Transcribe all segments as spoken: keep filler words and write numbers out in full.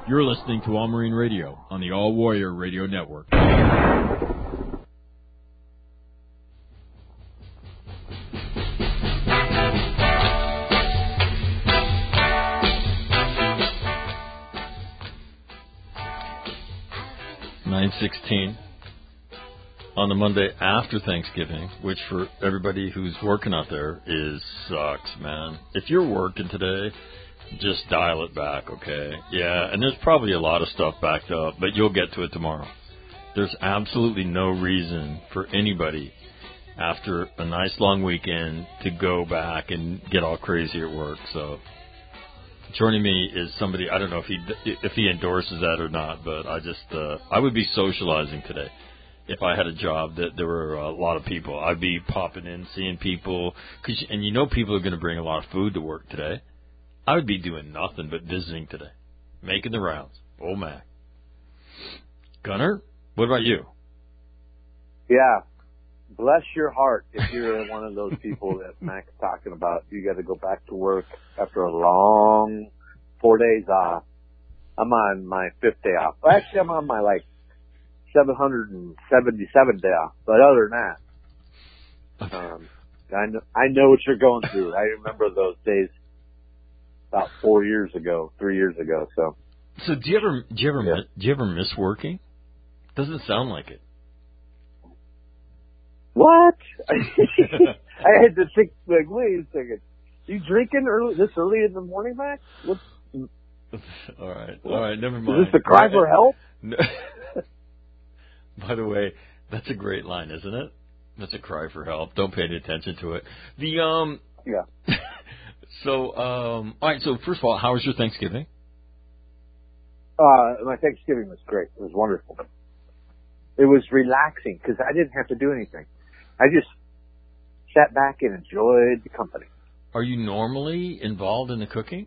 You're listening to All Marine Radio on the All Warrior Radio Network. nine sixteen on the Monday after Thanksgiving, which for everybody who's working out there is sucks, man. If you're working today, just dial it back, okay? Yeah, and there's probably a lot of stuff backed up, but you'll get to it tomorrow. There's absolutely no reason for anybody after a nice long weekend to go back and get all crazy at work. So joining me is somebody, I don't know if he if he endorses that or not, but I just uh, I would be socializing today. If I had a job that there were a lot of people, I'd be popping in, seeing people, cause, and you know people are going to bring a lot of food to work today. I would be doing nothing but visiting today, making the rounds. Oh, man. Gunner, what about you? Yeah, bless your heart if you're one of those people that Mac's talking about. You got to go back to work after a long four days off. I'm on my fifth day off. Well, actually, I'm on my, like, seven hundred seventy-seven day off. But other than that, um, I know, I know what you're going through. I remember those days about four years ago, three years ago. So, so do you ever do you ever yeah. miss, do you ever miss working? Doesn't sound like it. What? I had to think, like, wait a second. You drinking early this early in the morning, Mac? What's, all right, what? all right, never mind. Is this a cry for help? No. By the way, that's a great line, isn't it? That's a cry for help. Don't pay any attention to it. The um. Yeah. So um. All right. So first of all, how was your Thanksgiving? Uh, my Thanksgiving was great. It was wonderful. It was relaxing because I didn't have to do anything. I just sat back and enjoyed the company. Are you normally involved in the cooking?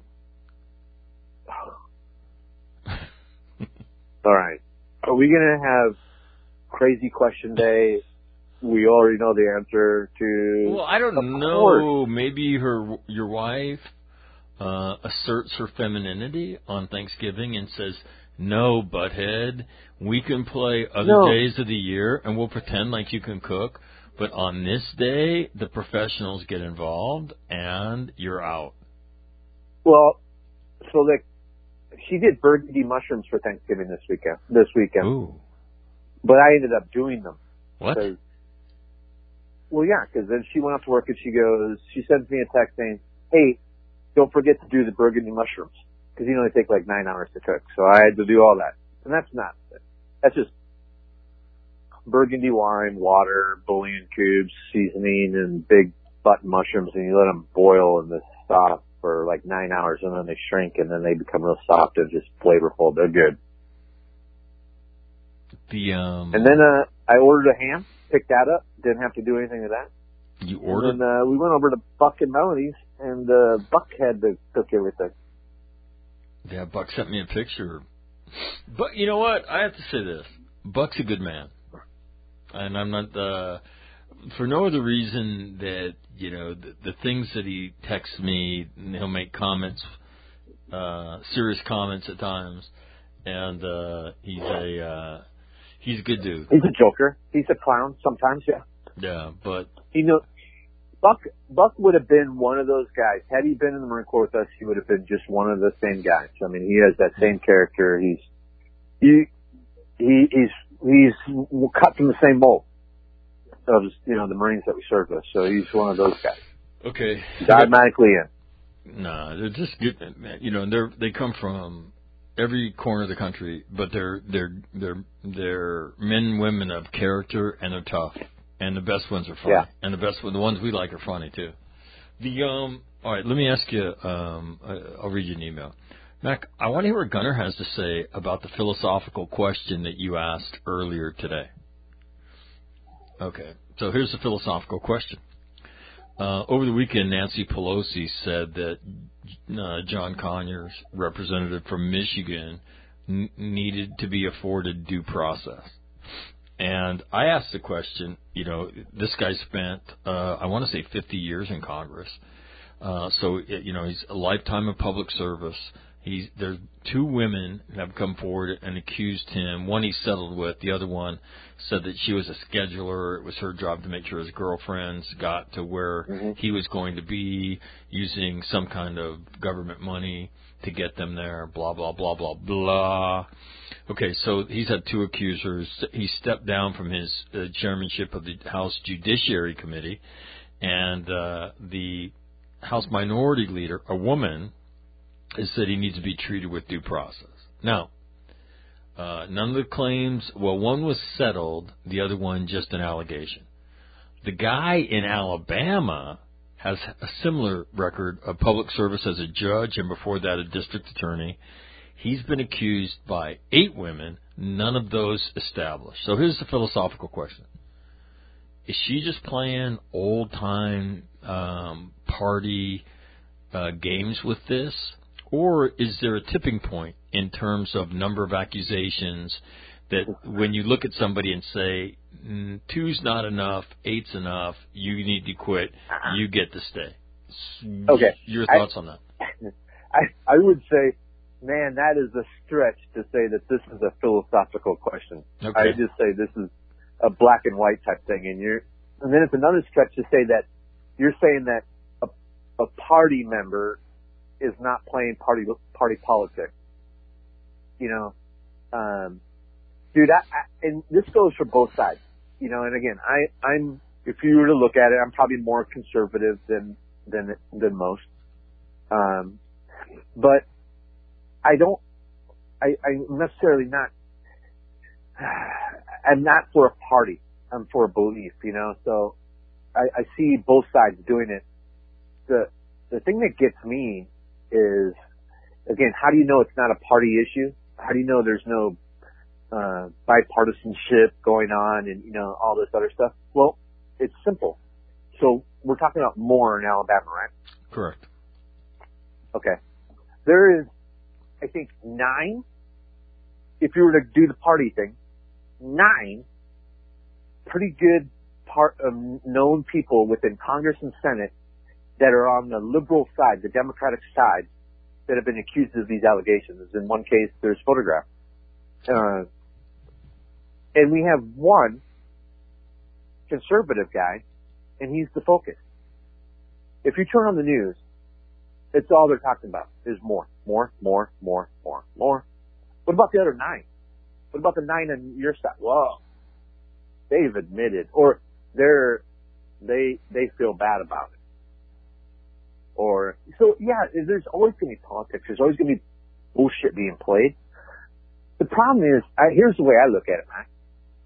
All right. Are we going to have crazy question day? We already know the answer to. Well, I don't of know. Course. Maybe her, your wife, uh, asserts her femininity on Thanksgiving and says, "No, butthead, we can play other no. days of the year, and we'll pretend like you can cook. But on this day, the professionals get involved, and you're out." Well, so like she did burgundy mushrooms for Thanksgiving this weekend. This weekend. Ooh. But I ended up doing them. What? Well, yeah, because then she went off to work and she goes, she sends me a text saying, "Hey, don't forget to do the burgundy mushrooms." Because, you know, they take like nine hours to cook. So I had to do all that. And that's not, that's just burgundy wine, water, bouillon cubes, seasoning, and big button mushrooms. And you let them boil in this stock for like nine hours and then they shrink and then they become real soft and just flavorful. They're good. The, um, and then uh, I ordered a ham, picked that up, didn't have to do anything with that. You ordered? And then uh, we went over to Buck and Melody's, and uh, Buck had to cook everything. Yeah, Buck sent me a picture. But you know what? I have to say this. Buck's a good man. And I'm not, uh, for no other reason that, you know, the, the things that he texts me, and he'll make comments, uh, serious comments at times. And uh, he's a, uh, he's a good dude. He's a joker. He's a clown sometimes, yeah. Yeah, but you know, Buck Buck would have been one of those guys. Had he been in the Marine Corps with us, he would have been just one of the same guys. I mean, he has that same character. He's he he he's he's cut from the same mold of, you know, the Marines that we served with. So he's one of those guys. Okay, he's automatically in. Nah, they're just good. You know, they're they come from every corner of the country, but they're they're they're they're men and women of character, and they're tough. And the best ones are funny. Yeah. And the best, the ones we like are funny, too. The um. All right, let me ask you, um, I'll read you an email. Mac, I want to hear what Gunner has to say about the philosophical question that you asked earlier today. Okay, so here's the philosophical question. Uh, over the weekend, Nancy Pelosi said that uh, John Conyers, representative from Michigan, n- needed to be afforded due process. And I asked the question, you know, this guy spent, uh, I want to say fifty years in Congress. Uh, so, it, you know, he's a lifetime of public service. He's there's two women have come forward and accused him. One he settled with. The other one said that she was a scheduler. It was her job to make sure his girlfriends got to where mm-hmm. he was going to be, using some kind of government money to get them there. Blah blah blah blah blah. Okay, so he's had two accusers. He stepped down from his uh, chairmanship of the House Judiciary Committee, and uh, the House Minority Leader, a woman, has said he needs to be treated with due process. Now, uh, none of the claims, well, one was settled, the other one just an allegation. The guy in Alabama has a similar record of public service as a judge and before that a district attorney. He's been accused by eight women, none of those established. So here's the philosophical question. Is she just playing old-time um, party uh, games with this? Or is there a tipping point in terms of number of accusations that when you look at somebody and say, mm, two's not enough, eight's enough, you need to quit, you get to stay? Okay. Your thoughts I, on that? I, I would say, man, that is a stretch to say that this is a philosophical question. Okay. I just say this is a black and white type thing. And you're, and then it's another stretch to say that you're saying that a, a party member is not playing party party politics. You know, um, dude, I, I, and this goes for both sides. You know, and again, I, I'm, if you were to look at it, I'm probably more conservative than, than, than most. Um, but I don't, I, I'm necessarily not, I'm not for a party. I'm for a belief, you know, so I, I see both sides doing it. The, the thing that gets me is, again, how do you know it's not a party issue? How do you know there's no uh, bipartisanship going on and, you know, all this other stuff? Well, it's simple. So we're talking about Moore in Alabama, right? Correct. Okay. There is, I think, nine, if you were to do the party thing, nine pretty good part of known people within Congress and Senate that are on the liberal side, the Democratic side, that have been accused of these allegations. In one case, there's photographs. Uh, and we have one conservative guy, and he's the focus. If you turn on the news, it's all they're talking about is more, more, more, more, more, more. What about the other nine? What about the nine on your side? Whoa. They've admitted, or they're, they, they feel bad about it. Or, so yeah, there's always going to be politics. There's always going to be bullshit being played. The problem is, I, here's the way I look at it, Matt,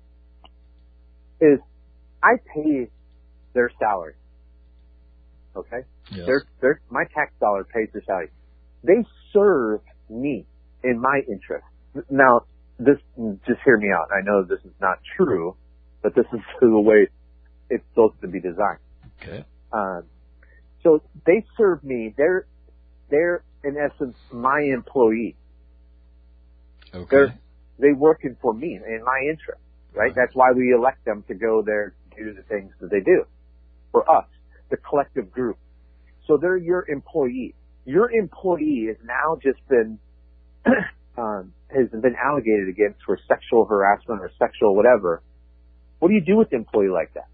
is I pay their salary. Okay? Yes. Their, their, my tax dollar pays their salary. They serve me in my interest. Now, this, just hear me out. I know this is not true, but this is the way it's supposed to be designed. Okay. Um, So they serve me. They're, they're in essence my employee. Okay. They're, they working for me in my interest, right? right? That's why we elect them to go there to do the things that they do for us, the collective group. So they're your employee. Your employee has now just been, um, has been allocated against for sexual harassment or sexual whatever. What do you do with an employee like that?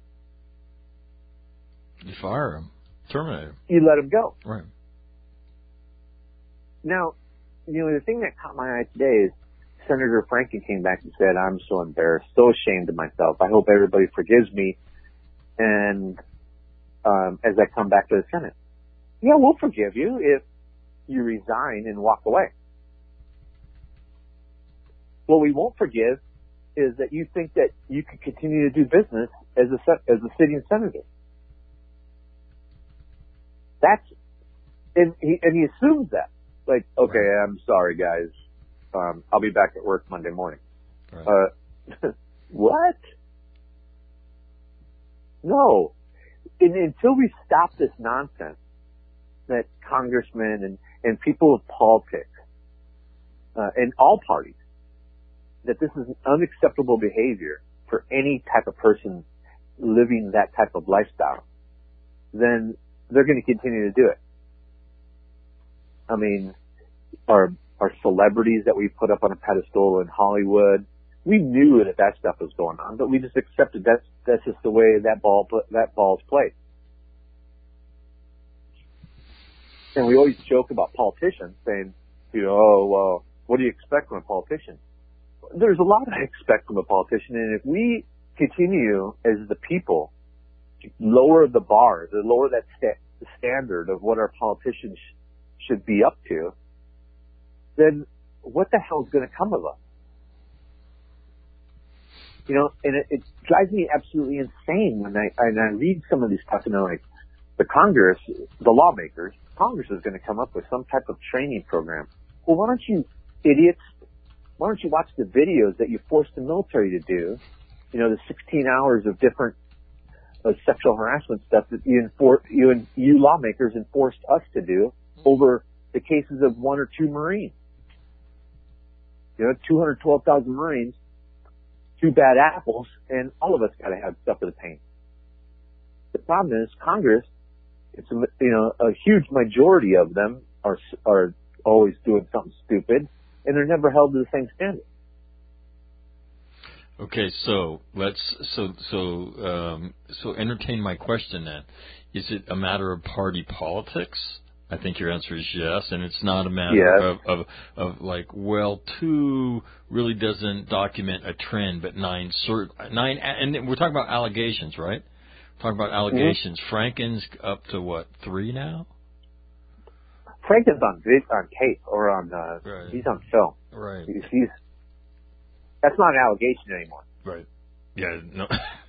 You fire him. Terminate him. You let him go. Right. Now, you know, the thing that caught my eye today is Senator Franken came back and said, I'm so embarrassed, so ashamed of myself. I hope everybody forgives me. And um, as I come back to the Senate, yeah, we'll forgive you if you resign and walk away. What we won't forgive is that you think that you can continue to do business as a as a sitting senator. That's and he and he assumes that. Like, okay, right. I'm sorry, guys. Um, I'll be back at work Monday morning. Right. Uh, what? No. And, until we stop this nonsense that congressmen and, and people of politics, uh, and all parties, that this is an unacceptable behavior for any type of person living that type of lifestyle, then they're going to continue to do it. I mean, our our celebrities that we put up on a pedestal in Hollywood. We knew that that stuff was going on, but we just accepted that's that's just the way that ball that ball's played. And we always joke about politicians, saying, you know, oh well, what do you expect from a politician? There's a lot I expect from a politician, and if we continue as the people to lower the bar, to lower that sta- the standard of what our politicians sh- should be up to, then what the hell is going to come of us? You know, and it, it drives me absolutely insane when I, and I read some of these stuff, and they're like, the Congress, the lawmakers, Congress is going to come up with some type of training program. Well, why don't you idiots, why don't you watch the videos that you forced the military to do? You know, the sixteen hours of different uh, sexual harassment stuff that you, enfor- you and you lawmakers enforced us to do over the cases of one or two Marines. You know, two hundred twelve thousand Marines, two bad apples, and all of us got to have stuff for the pain. The problem is Congress, it's a, you know, a huge majority of them are are always doing something stupid, and they're never held to the same standard. Okay, so let's so so um, so entertain my question then. Is it a matter of party politics? I think your answer is yes, and it's not a matter yes. of, of of like, well, two really doesn't document a trend, but nine cert nine, and we're talking about allegations, right? We're talking about allegations. Mm-hmm. Franken's up to what, three now? Franken's on vid, on tape or on uh, right. he's on film. Right. He's, he's that's not an allegation anymore. Right. Yeah. No.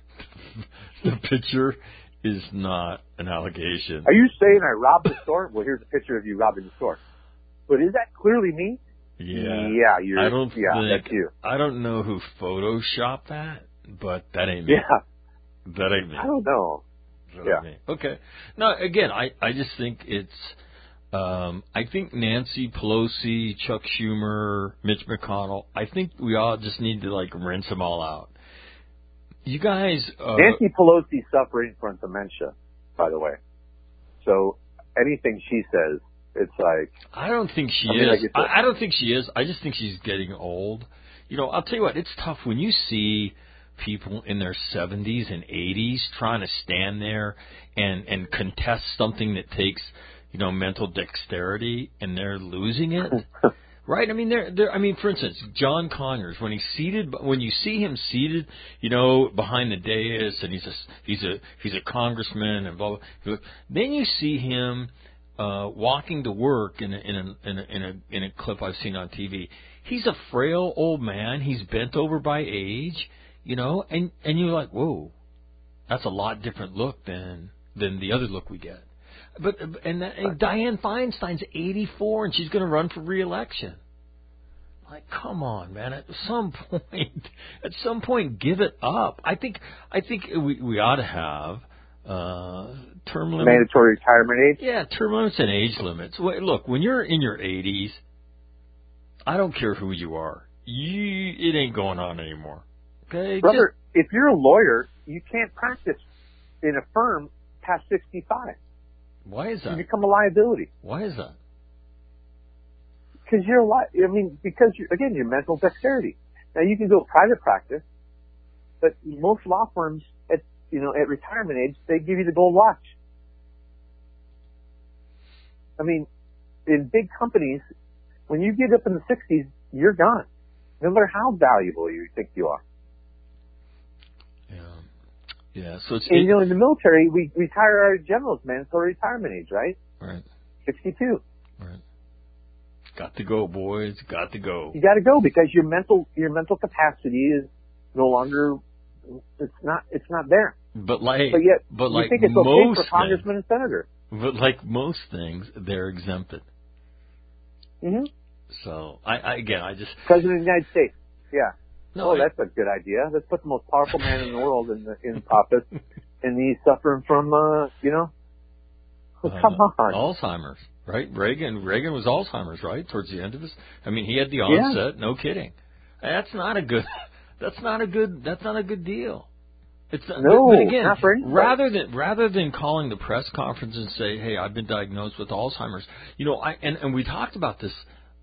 The picture is not an allegation. Are you saying I robbed the store? Well, here's a picture of you robbing the store. But is that clearly me? Yeah. Yeah, you're. I don't yeah, think, that's you. I don't know who photoshopped that, but that ain't me. Yeah. That ain't me. I don't know. That yeah. ain't me. Okay. No, again, I, I just think it's, um, I think Nancy Pelosi, Chuck Schumer, Mitch McConnell, I think we all just need to, like, rinse them all out. You guys... Uh, Nancy Pelosi's suffering from dementia, by the way. So anything she says, it's like... I don't think she I mean, is. like I, I don't think she is. I just think she's getting old. You know, I'll tell you what, it's tough when you see people in their seventies and eighties trying to stand there and, and contest something that takes, you know, mental dexterity, and they're losing it. Right? I mean, they're, they're, I mean, for instance, John Conyers, when he's seated, when you see him seated, you know, behind the dais, and he's a, he's a, he's a congressman, and blah, blah, then you see him, uh, walking to work in a, in a, in a, in a, in a clip I've seen on T V. He's a frail old man. He's bent over by age, you know, and, and you're like, whoa, that's a lot different look than, than the other look we get. But and, and Dianne Feinstein's eighty-four, and she's going to run for re-election. Like, come on, man! At some point, at some point, give it up. I think, I think we we ought to have uh, term limits, mandatory retirement age. Yeah, term limits and age limits. Look, when you're in your eighties, I don't care who you are. You, it ain't going on anymore. Okay, brother. Just, if you're a lawyer, you can't practice in a firm past sixty-five. Why is that? You become a liability. Why is that? Because you're a li- I mean, because you're, again, your mental dexterity. Now you can go private practice, but most law firms at you know at retirement age they give you the gold watch. I mean, in big companies, when you get up in the sixties, you're gone, no matter how valuable you think you are. Yeah. Yeah, so it's... And, it, you know, in the military, we retire our generals, mandatory retirement age, right? Right. sixty-two. Right. Got to go, boys. Got to go. You got to go because your mental your mental capacity is no longer... It's not It's not there. But like... But yet, but you like think it's okay most for congressmen things, and senators. But like most things, they're exempted. Mm-hmm. So, I, I again, I just... President of the United States. Yeah. No, oh, I, that's a good idea. Let's put the most powerful man in the world in the, in office, and he's suffering from, uh, you know, oh, come uh, on, Alzheimer's, right? Reagan, Reagan was Alzheimer's, right? Towards the end of his, I mean, he had the onset. Yeah. No kidding. That's not a good. That's not a good. That's not a good deal. It's not, no, but again, not for anybody. rather than rather than calling the press conference and say, "Hey, I've been diagnosed with Alzheimer's," you know, I and, and we talked about this.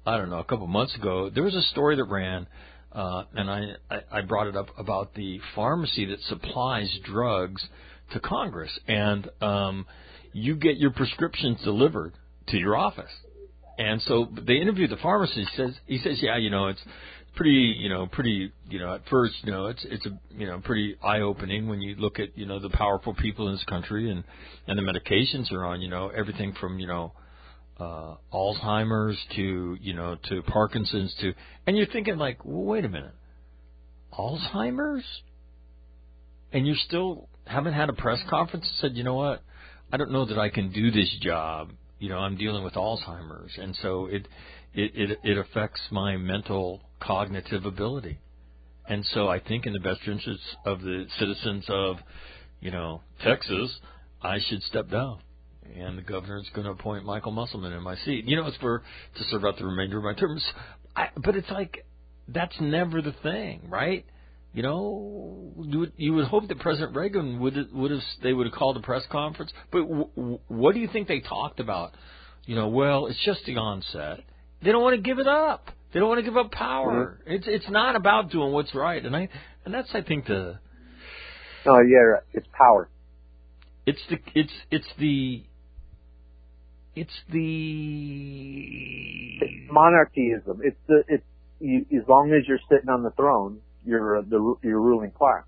I don't know, a couple months ago, there was a story that ran, uh, and I, I, I brought it up about the pharmacy that supplies drugs to Congress. And um, you get your prescriptions delivered to your office. And so they interviewed the pharmacist. He says, he says, yeah, you know, it's pretty, you know, pretty, you know, at first, you know, it's it's a, you know, pretty eye-opening when you look at, you know, the powerful people in this country and and the medications are on, you know, everything from, you know, uh, Alzheimer's to, you know, to Parkinson's to, and you're thinking like, well, wait a minute, Alzheimer's, and you still haven't had a press conference and said, you know what, I don't know that I can do this job. You know, I'm dealing with Alzheimer's, and so it, it it it affects my mental cognitive ability. And so I think in the best interests of the citizens of, you know, Texas, I should step down. And the governor is going to appoint Michael Musselman in my seat. You know, it's for to serve out the remainder of my terms. I, but it's like that's never the thing, right? You know, you would, you would hope that President Reagan would would have they would have called a press conference. But w- w- what do you think they talked about? You know, well, it's just the onset. They don't want to give it up. They don't want to give up power. Mm-hmm. It's it's not about doing what's right, and I and that's I think the. Oh yeah, it's power. It's the it's it's the. It's the. It's monarchyism. It's the it's you, as long as you're sitting on the throne. You're uh, the your ruling class.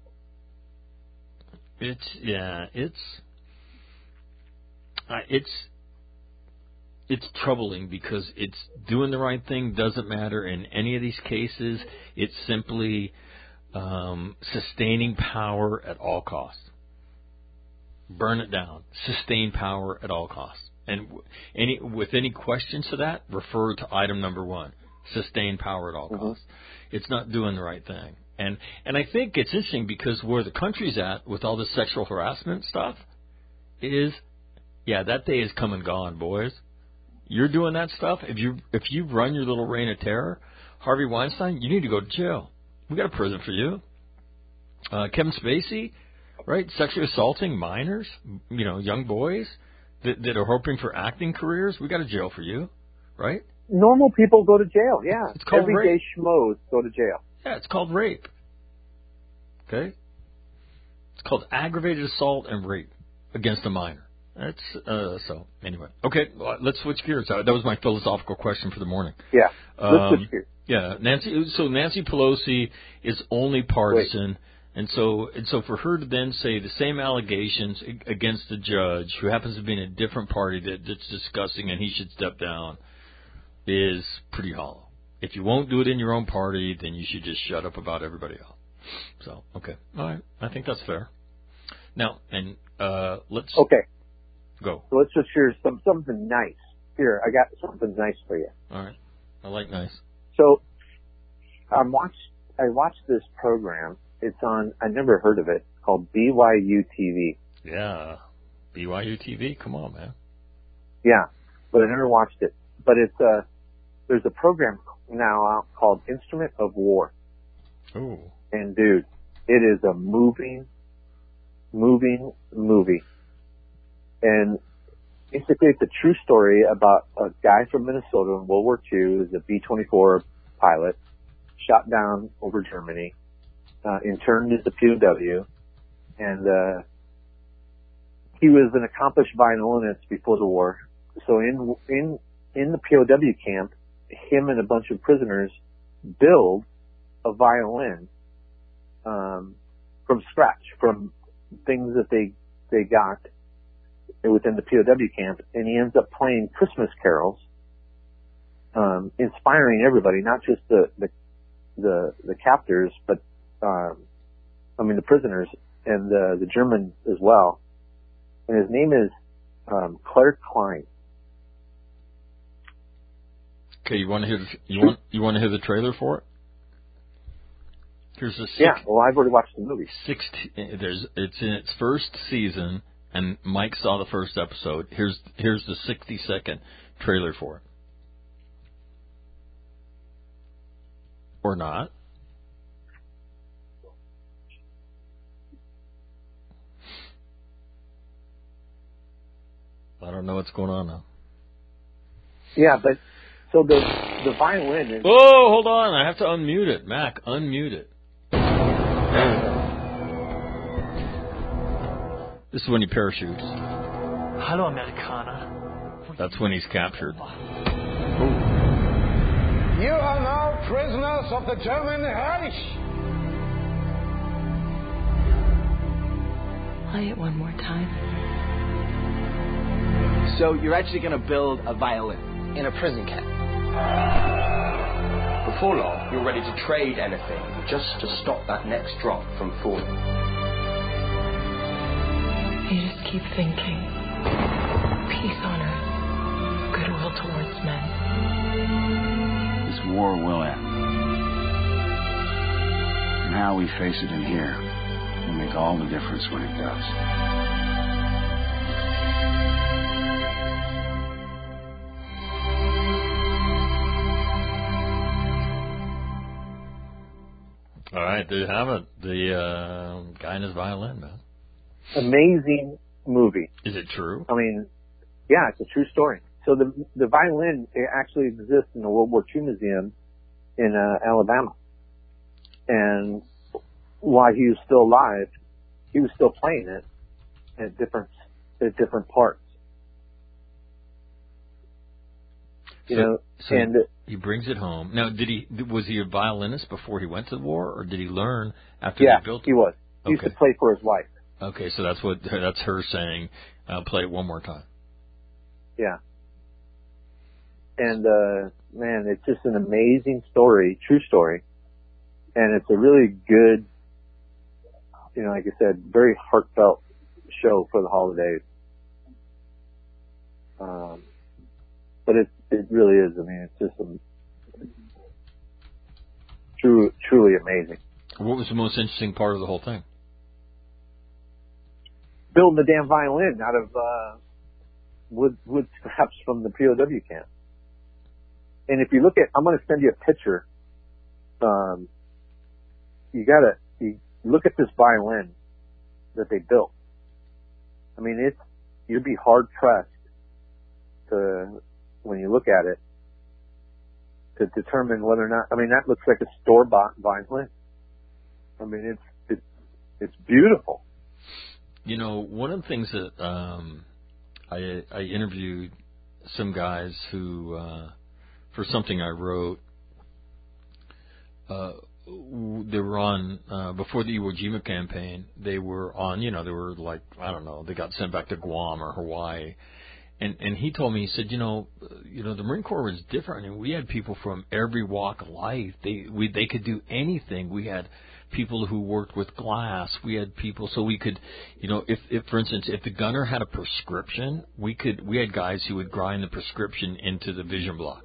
It's yeah, it's uh, it's it's troubling because it's doing the right thing doesn't matter in any of these cases. It's simply um, sustaining power at all costs. Burn it down. Sustain power at all costs. And any with any questions to that, refer to item number one: sustain power at all mm-hmm. costs. It's not doing the right thing. And and I think it's interesting because where the country's at with all this sexual harassment stuff is, yeah, that day is come and gone, boys. You're doing that stuff. If you if you run your little reign of terror, Harvey Weinstein, you need to go to jail. We got a prison for you. Uh, Kevin Spacey, right? Sexually assaulting minors, you know, young boys that, that are hoping for acting careers. We got a jail for you, right? Normal people go to jail, yeah. It's called Everyday rape. schmoes go to jail. Yeah, it's called rape. Okay? It's called aggravated assault and rape against a minor. That's, uh, so, anyway. Okay, let's switch gears. That was my philosophical question for the morning. Yeah, let's um, switch gears. Yeah, Nancy, so Nancy Pelosi is only partisan, Wait. and so and so for her to then say the same allegations against the judge, who happens to be in a different party that, that's discussing and he should step down, is pretty hollow. If you won't do it in your own party, then you should just shut up about everybody else. So, okay. All right. I think that's fair. Now, and uh, let's okay. go. So let's just hear some, something nice. Here, I got something nice for you. All right. I like nice. So I watched, I watched this program. It's on, I never heard of it, called B Y U T V. Yeah. B Y U T V? Come on, man. Yeah. But I never watched it. But it's a, there's a program now out called Instrument of War. Ooh. And dude, it is a moving, moving movie. And basically it's a true story about a guy from Minnesota in World War Two, who's a B twenty-four pilot, shot down over Germany, uh, interned as a P O W, and, uh, he was an accomplished violinist before the war. So in, in, in the P O W camp, him and a bunch of prisoners build a violin um, from scratch, from things that they they got within the P O W camp, and he ends up playing Christmas carols, um, inspiring everybody, not just the the the, the captors, but um, I mean the prisoners and the the Germans as well. And his name is um, Claire Klein. Okay, you want to hear the, you want you want to hear the trailer for it? Here's a six, yeah. Well, I've already watched the movie. Sixteen. There's it's in its first season, and Mike saw the first episode. Here's here's the sixty second trailer for it, or not. I don't know what's going on now. Yeah, but so the the violin is... Oh, hold on. I have to unmute it. Mac, unmute it. This is when he parachutes. Hallo, Amerikaner. That's when he's captured. You are now prisoners of the German Reich. Play it one more time. So you're actually going to build a violin in a prison camp? Before long, you're ready to trade anything just to stop that next drop from falling. You just keep thinking. Peace on earth. Goodwill towards men. This war will end. And how we face it in here will make all the difference when it does. All right, there you have it. The uh, guy in his violin, man. Amazing movie. Is it true? I mean, yeah, it's a true story. So the the violin it actually exists in the World War Two Museum in uh, Alabama. And while he was still alive, he was still playing it at different at different parts. You so, know, so and he brings it home. Now, did he was he a violinist before he went to the war, or did he learn after yeah, they built it? he was. He okay. used to play for his wife. Okay, so that's what that's her saying. Uh, play it one more time. Yeah. And uh, man, it's just an amazing story, true story, and it's a really good, you know, like I said, very heartfelt show for the holidays. Um, but it it really is. I mean, it's just a, true, truly amazing. What was the most interesting part of the whole thing? Building the damn violin out of uh, wood wood scraps from the P O W camp. And if you look at, I'm going to send you a picture. Um, you gotta you look at this violin that they built. I mean, it's you'd be hard pressed to when you look at it to determine whether or not. I mean, that looks like a store bought violin. I mean, it's it's it's beautiful. You know, one of the things that um, I I interviewed some guys who. Uh, For something I wrote, uh, they were on, uh, before the Iwo Jima campaign, they were on, you know, they were like, I don't know, they got sent back to Guam or Hawaii. And, and he told me, he said, you know, you know, the Marine Corps was different. I mean, we had people from every walk of life. They, we, they could do anything. We had people who worked with glass. We had people, so we could, you know, if, if, for instance, if the gunner had a prescription, we could, we had guys who would grind the prescription into the vision block.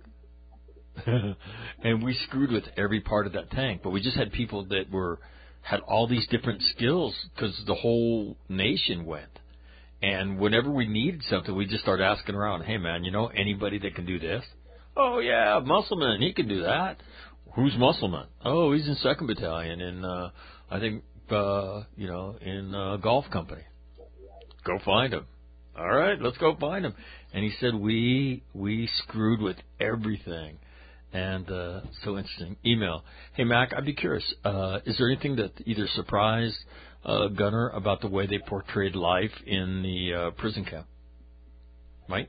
And we screwed with every part of that tank, but we just had people that were had all these different skills because the whole nation went. And whenever we needed something, we just started asking around, hey, man, you know anybody that can do this? Oh, yeah, Musselman, he can do that. Who's Musselman? Oh, he's in second Battalion in, uh, I think, uh, you know, in uh, Golf Company. Go find him. All right, let's go find him. And he said, we we screwed with everything. And uh, so interesting. Email. Hey, Mac, I'd be curious. Uh, is there anything that either surprised uh, Gunner about the way they portrayed life in the uh, prison camp? Mike?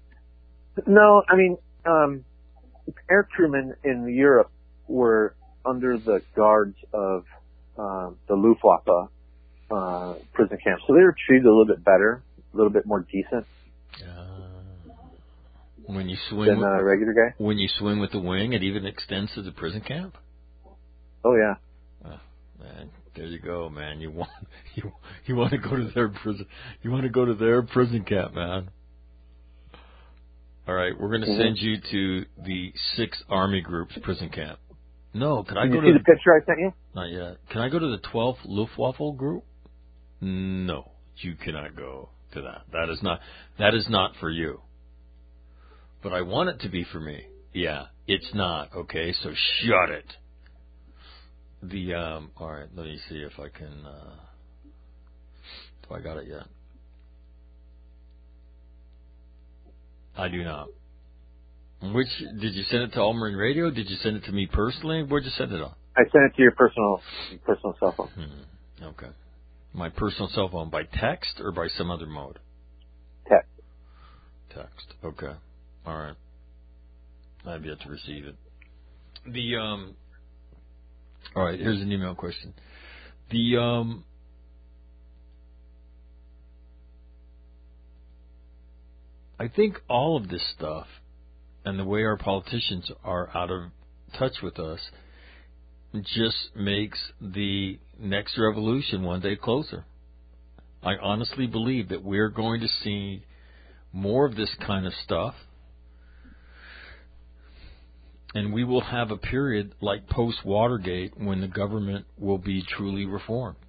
No, I mean, um, air crewmen in Europe were under the guards of uh, the Luftwaffe uh, prison camp. So they were treated a little bit better, a little bit more decent. Uh, when you swing than a regular guy? When you swing with the wing, it even extends to the prison camp? Oh, yeah. Oh, man, there you go, man. You want you you want to go to their prison. You want to go to their prison camp, man. All right, we're going to mm-hmm. send you to the sixth Army Group's prison camp. No, can I Did go you to see the picture I sent you? Not yet. Can I go to the twelfth Luftwaffe group? No, you cannot go to that. That is not that is not for you. But I want it to be for me. Yeah, it's not. Okay, so shut it. The um. All right, let me see if I can. Uh, do I got it yet? I do not. Which, did you send it to All Marine Radio? Did you send it to me personally? Where'd you send it on? I sent it to your personal personal cell phone. Hmm. Okay. My personal cell phone, by text or by some other mode? Text. Text. Okay. All right. I've yet to receive it. The um. All right. Here's an email question. The um. I think all of this stuff and the way our politicians are out of touch with us just makes the next revolution one day closer. I honestly believe that we're going to see more of this kind of stuff, and we will have a period like post-Watergate when the government will be truly reformed.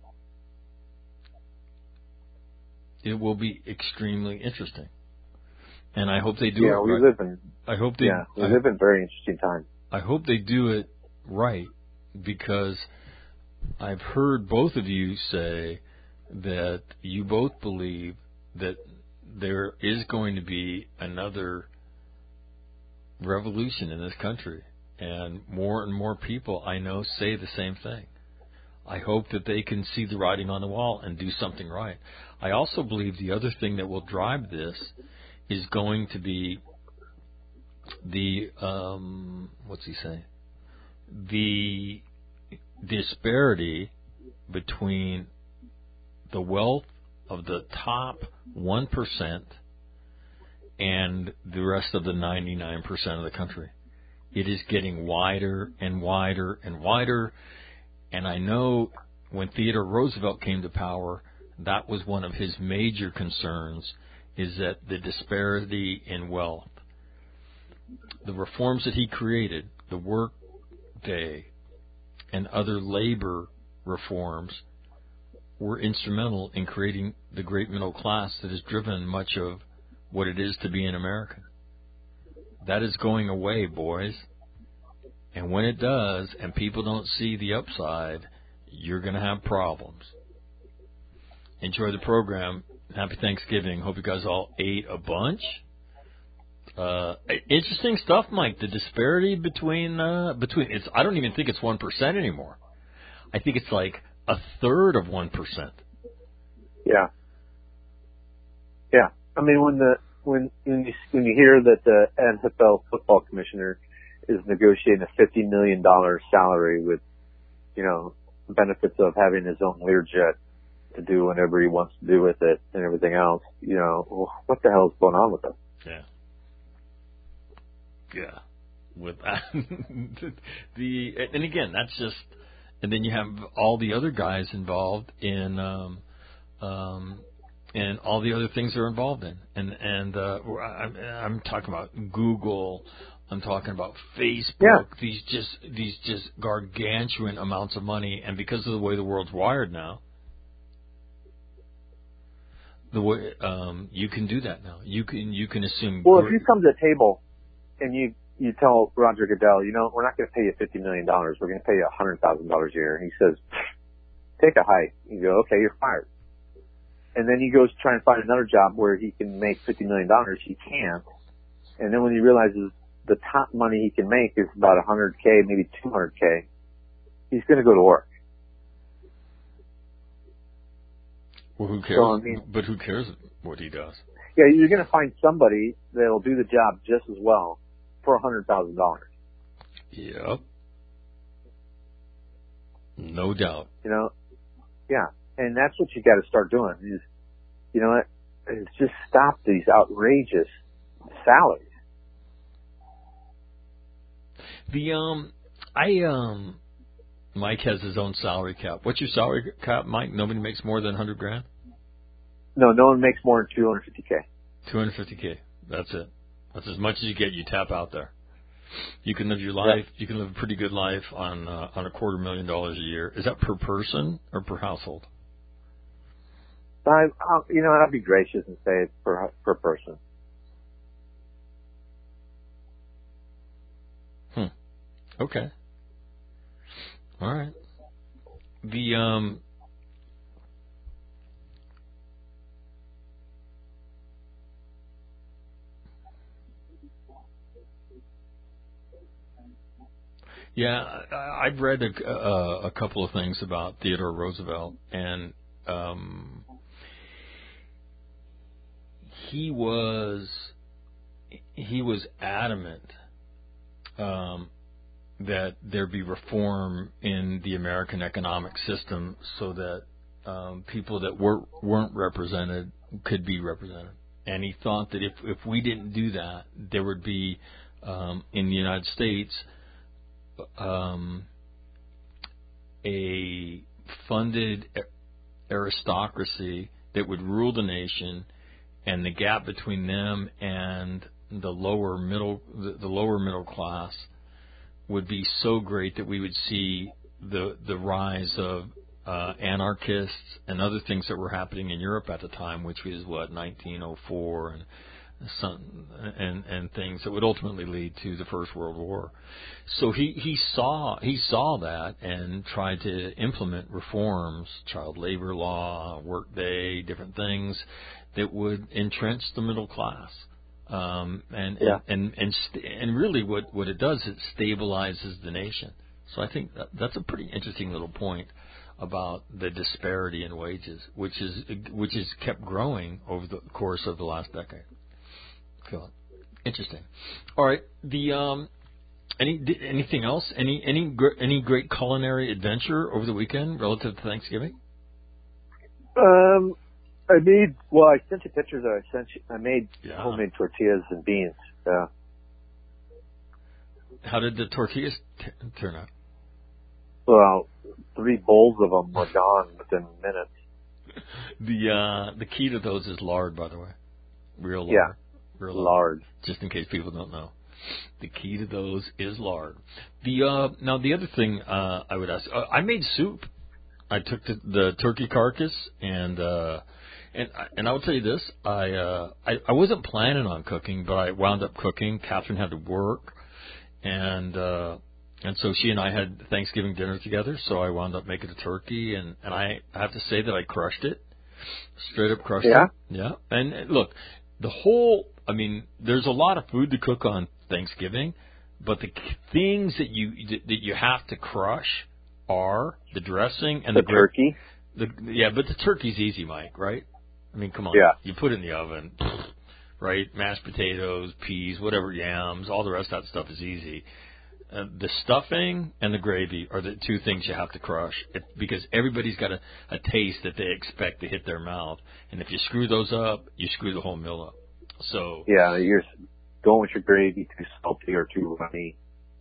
It will be extremely interesting. And I hope they do yeah, it we right. live in, I hope they, yeah, we I, live in very interesting times. I hope they do it right, because I've heard both of you say that you both believe that there is going to be another revolution in this country. And more and more people I know say the same thing. I hope that they can see the writing on the wall and do something right. I also believe the other thing that will drive this is going to be the, um, what's he saying? The disparity between the wealth of the top one percent and the rest of the ninety-nine percent of the country. It is getting wider and wider and wider. And I know when Theodore Roosevelt came to power, that was one of his major concerns, is that the disparity in wealth. The reforms that he created, the work day and other labor reforms, were instrumental in creating the great middle class that has driven much of what it is to be an American. That is going away, boys. And when it does, and people don't see the upside, you're going to have problems. Enjoy the program. Happy Thanksgiving. Hope you guys all ate a bunch. Uh, interesting stuff, Mike. The disparity between uh, between it's. I don't even think it's one percent anymore. I think it's like a third of one percent. Yeah. Yeah. I mean, when the when when you when you hear that the N F L football commissioner is negotiating a fifty million dollar salary with, you know, benefits of having his own Learjet to do whatever he wants to do with it and everything else, you know, well, what the hell is going on with us? Yeah. Yeah. With the, and again, that's just, and then you have all the other guys involved in, um, um, and all the other things they're involved in. And, and, uh, I'm, I'm talking about Google. I'm talking about Facebook. Yeah. These just, these just gargantuan amounts of money. And because of the way the world's wired now, the way, um, you can do that now. You can, you can assume. Well, if you come to the table and you, you tell Roger Goodell, you know, we're not going to pay you fifty million dollars. We're going to pay you one hundred thousand dollars a year. And he says, take a hike. You go, okay, you're fired. And then he goes to try and find another job where he can make fifty million dollars. He can't. And then when he realizes the top money he can make is about one hundred K, maybe two hundred K, he's going to go to work. Well, who cares? So, I mean, but who cares what he does? Yeah, you're going to find somebody that'll do the job just as well for one hundred thousand dollars. Yep. No doubt. You know, yeah. And that's what you got to start doing is, you know what, is just stop these outrageous salaries. The, um, I, um, Mike has his own salary cap. What's your salary cap, Mike? Nobody makes more than one hundred grand? No, no one makes more than two hundred fifty K. two hundred fifty K. That's it. That's as much as you get. You tap out there. You can live your life. Yeah. You can live a pretty good life on uh, on a quarter million dollars a year. Is that per person or per household? I, I'll, you know, I'd be gracious and say it's per per person. Hmm. Okay. All right. The um. Yeah, I, I've read a, a, a couple of things about Theodore Roosevelt, and um, he was he was adamant um, that there be reform in the American economic system so that um, people that were, weren't represented could be represented. And he thought that if, if we didn't do that, there would be, um, in the United States, um, a funded aristocracy that would rule the nation, and the gap between them and the lower middle the, the lower middle class would be so great that we would see the the rise of uh, anarchists and other things that were happening in Europe at the time, which was what nineteen oh four and some and and things that would ultimately lead to the First World War. So he he saw he saw that and tried to implement reforms, child labor law, workday, different things that would entrench the middle class. Um, and, yeah. and, and, and, st- and really what, what it does, it stabilizes the nation. So I think that, that's a pretty interesting little point about the disparity in wages, which is, which has kept growing over the course of the last decade. Cool. Interesting. All right. The, um, any, anything else? Any, any, gr- any great culinary adventure over the weekend relative to Thanksgiving? Um, I made, well, I sent you pictures. I sent you, I made yeah. homemade tortillas and beans. Yeah. How did the tortillas t- turn out? Well, three bowls of them were gone within minutes. The uh, the key to those is lard, by the way. Real lard. Yeah. Real lard. lard. Just in case people don't know. The key to those is lard. The uh, now the other thing uh, I would ask, uh, I made soup. I took the, the turkey carcass and uh, and and I will tell you this, I, uh, I I wasn't planning on cooking, but I wound up cooking. Catherine had to work, and uh, and so she and I had Thanksgiving dinner together. So I wound up making a turkey, and, and I have to say that I crushed it, straight up crushed yeah? it. Yeah. And, and look, the whole, I mean, there's a lot of food to cook on Thanksgiving, but the things that you that you have to crush are the dressing and the, the turkey. The, yeah, but the turkey's easy, Mike, right? I mean, come on. Yeah. You put it in the oven, right? Mashed potatoes, peas, whatever, yams, all the rest of that stuff is easy. Uh, the stuffing and the gravy are the two things you have to crush it, because everybody's got a, a taste that they expect to hit their mouth. And if you screw those up, you screw the whole meal up. So yeah, you're going with your gravy too salty or too runny.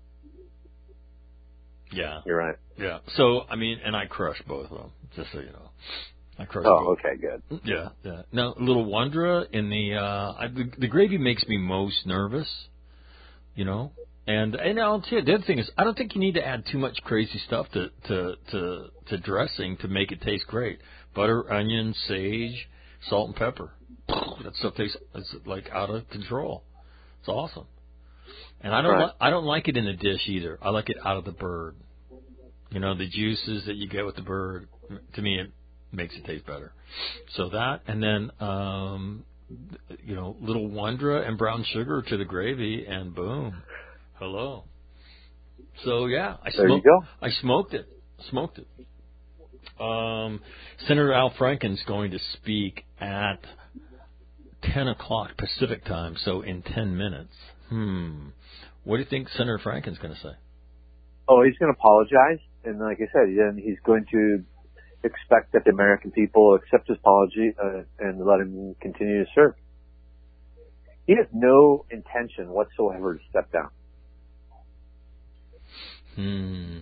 Yeah. You're right. Yeah. So, I mean, and I crushed both of them, just so you know. I crushed Oh, both. okay, good. Yeah, yeah. Now, a little Wondra in the, uh, I, the, the gravy makes me most nervous, you know. And, and I'll tell you, the other thing is, I don't think you need to add too much crazy stuff to, to, to, to dressing to make it taste great. Butter, onion, sage, salt, and pepper. That stuff tastes it's like out of control. It's awesome. And I don't right. li- I don't like it in a dish either. I like it out of the bird. You know, the juices that you get with the bird, to me, it makes it taste better. So that, and then, um, you know, little Wondra and brown sugar to the gravy, and boom, hello. So yeah, I there smoked. You go. I smoked it. Smoked it. Um, Senator Al Franken's going to speak at ten o'clock Pacific time, so in ten minutes. Hmm. What do you think Senator Franken's going to say? Oh, he's going to apologize, and like I said, then he's going to expect that the American people accept his apology uh, and let him continue to serve. He has no intention whatsoever to step down. Hmm.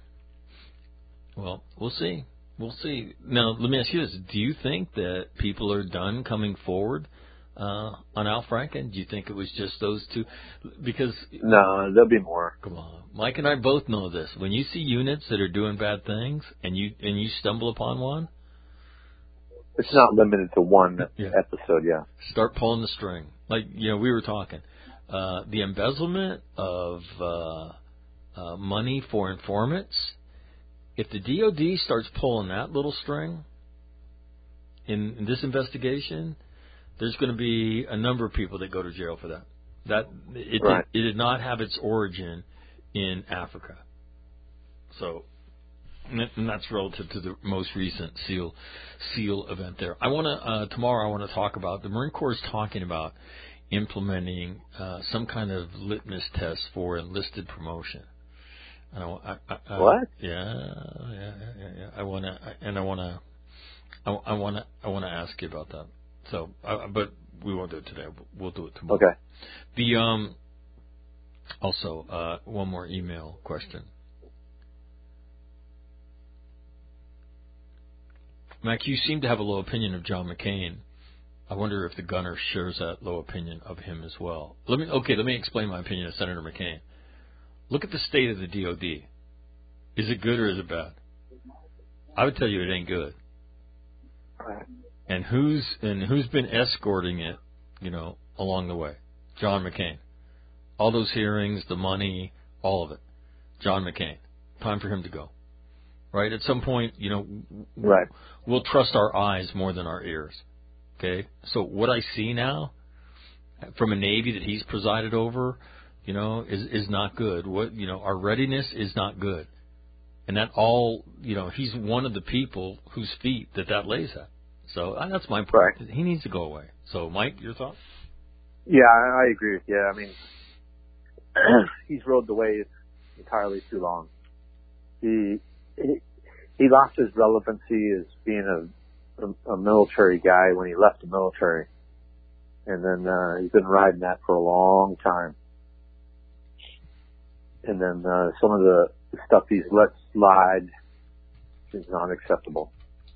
Well, we'll see. We'll see. Now, let me ask you this. Do you think that people are done coming forward uh, on Al Franken? Do you think it was just those two? Because no, there'll be more. Come on. Mike and I both know this. When you see units that are doing bad things and you and you stumble upon one, it's not limited to one yeah. episode, yeah. Start pulling the string. Like, you know, we were talking. Uh, the embezzlement of uh, uh, money for informants, if the D O D starts pulling that little string in, in this investigation, there's going to be a number of people that go to jail for that. That it, right. did, it did not have its origin in Africa. So, and that's relative to the most recent SEAL SEAL event there. I want to uh, tomorrow. I want to talk about the Marine Corps is talking about implementing uh, some kind of litmus test for enlisted promotion. And I, I, I, what? Yeah, yeah, yeah, yeah. I want to, and I want to, I want to, I want to ask you about that. So, uh, but we won't do it today. We'll do it tomorrow. Okay. The um. Also, uh, one more email question. Mac, you seem to have a low opinion of John McCain. I wonder if the gunner shares that low opinion of him as well. Let me okay. Let me explain my opinion of Senator McCain. Look at the state of the D O D. Is it good or is it bad? I would tell you it ain't good. And who's and who's been escorting it, you know, along the way? John McCain. All those hearings, the money, all of it. John McCain. Time for him to go. Right? At some point, you know, right. we'll trust our eyes more than our ears. Okay? So what I see now from a Navy that he's presided over, you know, is is not good. What you know, our readiness is not good. And that all, you know, he's one of the people whose feet that that lays at. So uh, that's my point. Right. He needs to go away. So, Mike, your thoughts? Yeah, I, I agree with you. I mean, he's rode the wave entirely too long. He he, he lost his relevancy as being a, a, a military guy when he left the military. And then uh, he's been riding that for a long time. And then uh, some of the stuff he's let slide is not acceptable.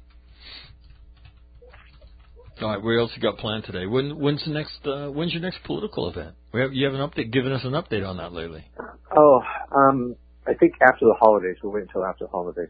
All right, what else you got planned today? When when's the next uh, when's your next political event? We have you have an update, given us an update on that lately. Oh, um, I think after the holidays. We'll wait until after the holidays.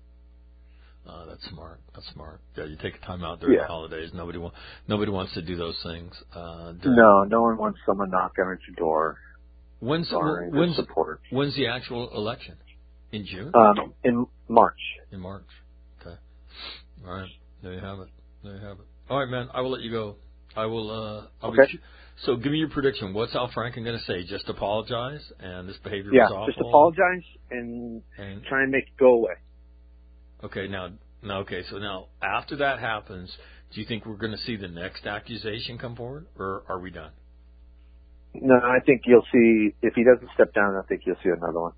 Uh, that's smart. That's smart. Yeah, you take a time out during yeah. the holidays. Nobody wa- nobody wants to do those things. Uh, no, no one wants someone knocking at your door. When's when's support? When's the actual election? In June? Um, in March. In March. Okay. All right. There you have it. There you have it. All right, man. I will let you go. I will. Uh, I'll okay. Be, so, give me your prediction. What's Al Franken going to say? Just apologize, and this behavior yeah, was awful. just apologize and, and try and make it go away. Okay. Now, now, okay. So now, after that happens, do you think we're going to see the next accusation come forward, or are we done? No, I think you'll see, if he doesn't step down, I think you'll see another one.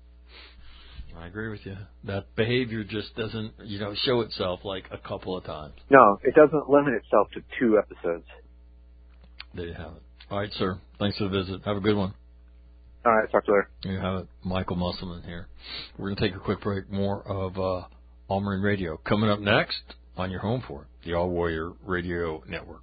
I agree with you. That behavior just doesn't, you know, show itself like a couple of times. No, it doesn't limit itself to two episodes. There you have it. All right, sir. Thanks for the visit. Have a good one. All right, talk to you later. There you have it. Michael Musselman here. We're going to take a quick break. More of uh, All Marine Radio. Coming up next on your home for it, the All Warrior Radio Network.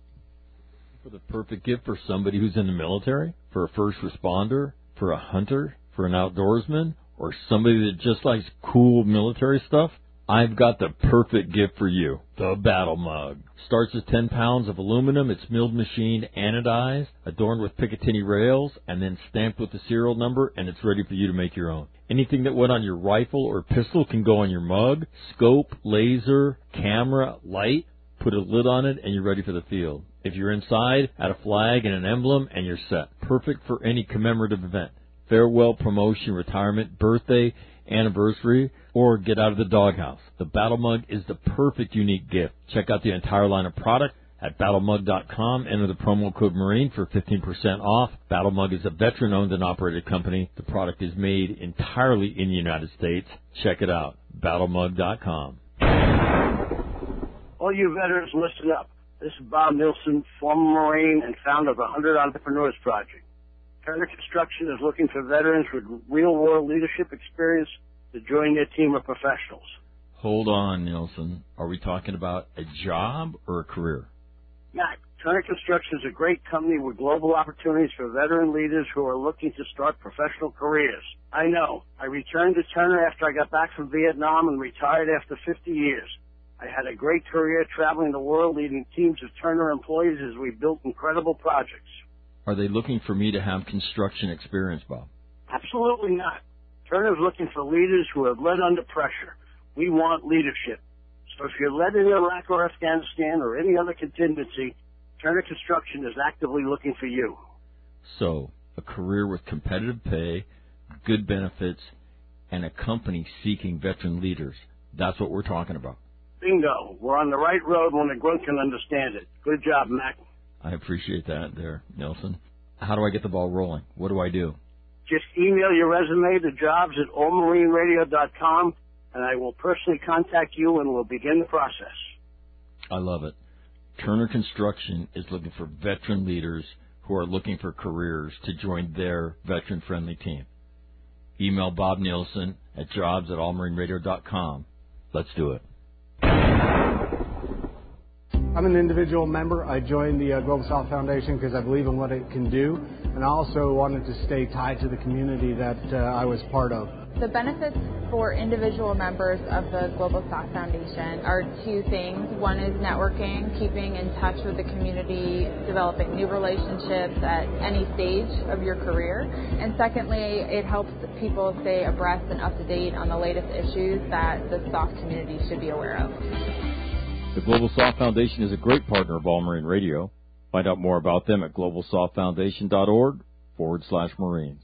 For the perfect gift for somebody who's in the military, for a first responder, for a hunter, for an outdoorsman, or somebody that just likes cool military stuff, I've got the perfect gift for you, the Battle Mug. Starts as ten pounds of aluminum. It's milled, machined, anodized, adorned with Picatinny rails, and then stamped with the serial number, and it's ready for you to make your own. Anything that went on your rifle or pistol can go on your mug. Scope, laser, camera, light. Put a lid on it, and you're ready for the field. If you're inside, add a flag and an emblem, and you're set. Perfect for any commemorative event. Farewell, promotion, retirement, birthday, anniversary, or get out of the doghouse. The Battle Mug is the perfect unique gift. Check out the entire line of product at battle mug dot com. Enter the promo code MARINE for fifteen percent off. Battle Mug is a veteran-owned and operated company. The product is made entirely in the United States. Check it out, battle mug dot com. All you veterans, listen up. This is Bob Nilsson, former Marine and founder of the one hundred Entrepreneurs Project. Turner Construction is looking for veterans with real-world leadership experience to join their team of professionals. Hold on, Nilsson. Are we talking about a job or a career? Matt, Turner Construction is a great company with global opportunities for veteran leaders who are looking to start professional careers. I know. I returned to Turner after I got back from Vietnam and retired after fifty years. I had a great career traveling the world leading teams of Turner employees as we built incredible projects. Are they looking for me to have construction experience, Bob? Absolutely not. Turner's looking for leaders who have led under pressure. We want leadership. So if you're led in Iraq or Afghanistan or any other contingency, Turner Construction is actively looking for you. So, a career with competitive pay, good benefits, and a company seeking veteran leaders. That's what we're talking about. Bingo. We're on the right road when a grunt can understand it. Good job, Mac. I appreciate that there, Nelson. How do I get the ball rolling? What do I do? Just email your resume to jobs at all marine radio dot com, and I will personally contact you and we'll begin the process. I love it. Turner Construction is looking for veteran leaders who are looking for careers to join their veteran-friendly team. Email Bob Nielsen at jobs at all marine radio dot com. Let's do it. I'm an individual member. I joined the uh, Global South Foundation because I believe in what it can do, and I also wanted to stay tied to the community that uh, I was part of. The benefits for individual members of the Global South Foundation are two things. One is networking, keeping in touch with the community, developing new relationships at any stage of your career. And secondly, it helps people stay abreast and up to date on the latest issues that the S O F community should be aware of. The Global South Foundation is a great partner of All Marine Radio. Find out more about them at global south foundation dot org forward slash Marines.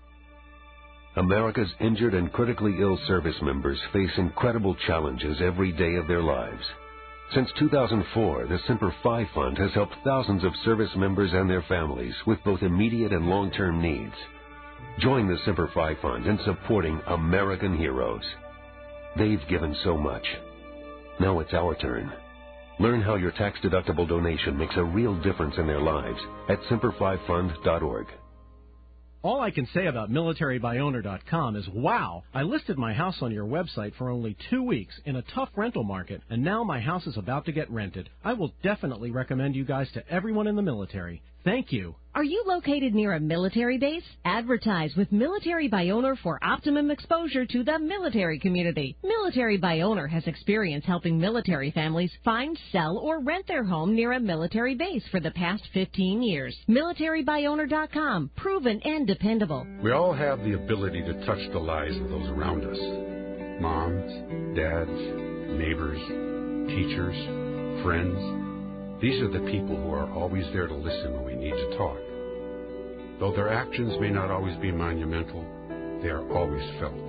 America's injured and critically ill service members face incredible challenges every day of their lives. Since two thousand four, the Semper Fi Fund has helped thousands of service members and their families with both immediate and long-term needs. Join the Semper Fi Fund in supporting American heroes. They've given so much. Now it's our turn. Learn how your tax-deductible donation makes a real difference in their lives at semper fi fund dot org. All I can say about military by owner dot com is, wow, I listed my house on your website for only two weeks in a tough rental market, and now my house is about to get rented. I will definitely recommend you guys to everyone in the military. Thank you. Are you located near a military base? Advertise with Military by Owner for optimum exposure to the military community. Military by Owner has experience helping military families find, sell, or rent their home near a military base for the past fifteen years. military by owner dot com. Proven and dependable. We all have the ability to touch the lives of those around us. Moms, dads, neighbors, teachers, friends. These are the people who are always there to listen when we need to talk. Though their actions may not always be monumental, they are always felt.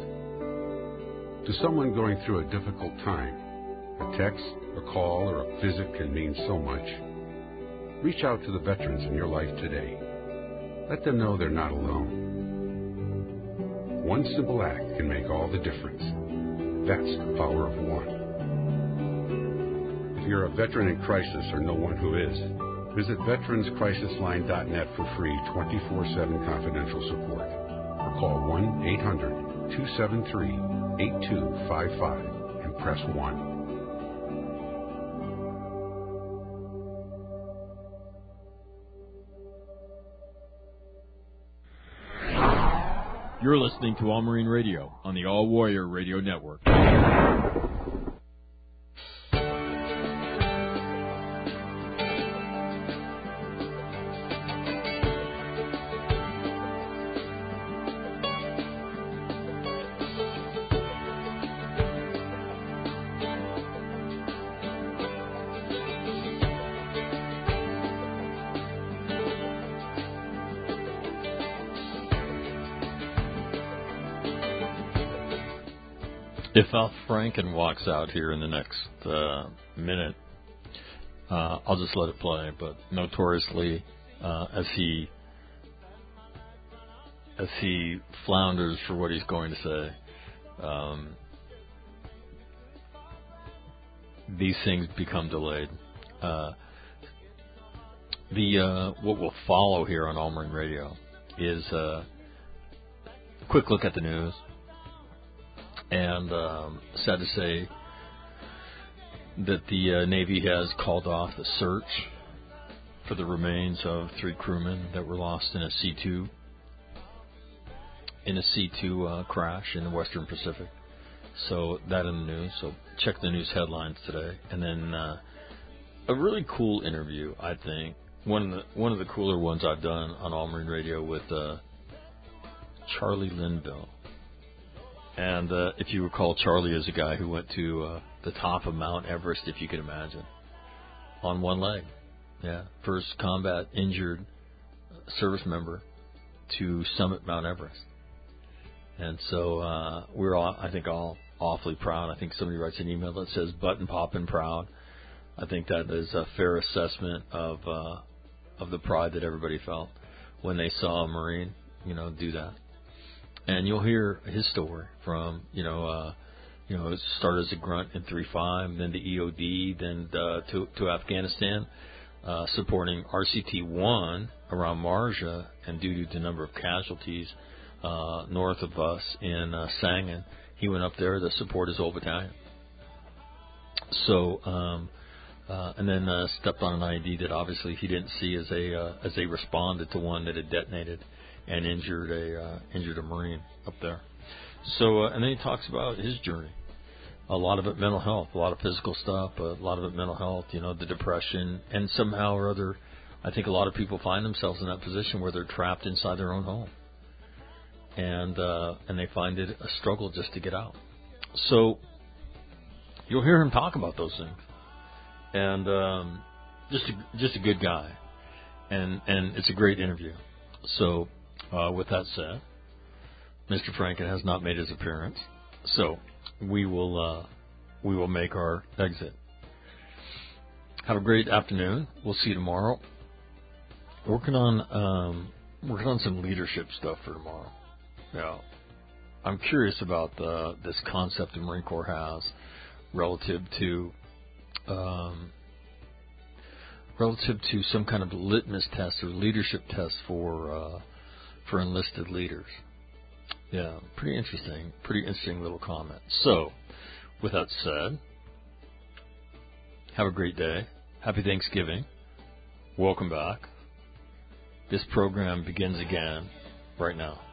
To someone going through a difficult time, a text, a call, or a visit can mean so much. Reach out to the veterans in your life today. Let them know they're not alone. One simple act can make all the difference. That's the power of one. If you're a veteran in crisis or know one who is, visit veterans crisis line dot net for free twenty-four seven confidential support. Or call one eight hundred two seven three eight two five five and press one. You're listening to All Marine Radio on the All Warrior Radio Network. If Al Franken walks out here in the next uh, minute, uh, I'll just let it play. But notoriously, uh, as he as he flounders for what he's going to say, um, these things become delayed. Uh, the uh, what will follow here on All Marine Radio is uh, a quick look at the news. And um, sad to say that the uh, Navy has called off the search for the remains of three crewmen that were lost in a C two in a C two uh, crash in the Western Pacific. So that in the news. So check the news headlines today, and then uh, a really cool interview. I think one of the one of the cooler ones I've done on All Marine Radio with uh, Charlie Linville. And uh, if you recall, Charlie is a guy who went to uh, the top of Mount Everest, if you can imagine, on one leg. Yeah, first combat injured service member to summit Mount Everest. And so uh, we're all, I think, all awfully proud. I think somebody writes an email that says button poppin' proud. I think that is a fair assessment of uh, of the pride that everybody felt when they saw a Marine, you know, do that. And you'll hear his story from, you know, uh, you know, it started as a grunt in three five, then to E O D, then uh, to to Afghanistan, uh, supporting R C T one around Marja, and due to the number of casualties uh, north of us in uh, Sangin, he went up there to support his old battalion. So, um, uh, and then uh, stepped on an I E D that obviously he didn't see as a uh, as they responded to one that had detonated and injured a uh, injured a Marine up there. So, uh, and then he talks about his journey. A lot of it mental health, a lot of physical stuff, but a lot of it mental health. You know, the depression, and somehow or other, I think a lot of people find themselves in that position where they're trapped inside their own home, and uh, and they find it a struggle just to get out. So you'll hear him talk about those things, and um, just a, just a good guy, and and it's a great interview. So uh, with that said, Mister Franken has not made his appearance, so we will uh, we will make our exit. Have a great afternoon. We'll see you tomorrow. Working on um, working on some leadership stuff for tomorrow. Now, I'm curious about the, this concept the Marine Corps has relative to um, relative to some kind of litmus test or leadership test for uh, for enlisted leaders. Yeah, pretty interesting. Pretty interesting little comment. So, with that said, have a great day. Happy Thanksgiving. Welcome back. This program begins again right now.